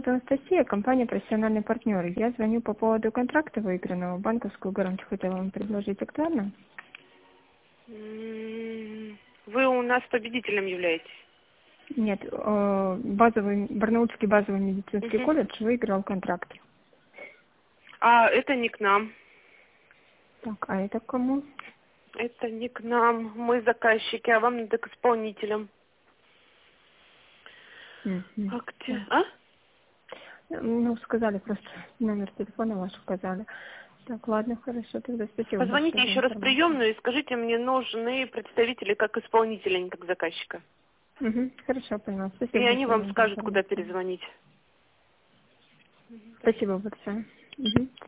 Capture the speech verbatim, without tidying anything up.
зовут Анастасия, компания «Профессиональный партнер». Я звоню по поводу контракта выигранного. Банковскую гарантию хотела вам предложить. Актуально? М, Вы у нас победителем являетесь? Нет, э, базовый, Барнаульский базовый медицинский Мгм. колледж выиграл контракт. А это не к нам. Так, а это к кому? Это не к нам. Мы заказчики, а вам надо к исполнителям. Мгм. А где? Так. А? Ну, сказали просто, номер телефона ваш указали. Так, ладно, хорошо, тогда спасибо Позвоните большое за еще раз в информацию. приемную и скажите, мне нужны представители как исполнителя, а не как заказчика. Угу, хорошо, поняла. И Спасибо они большое вам вам за скажут, куда информацию. перезвонить. Спасибо большое. Угу.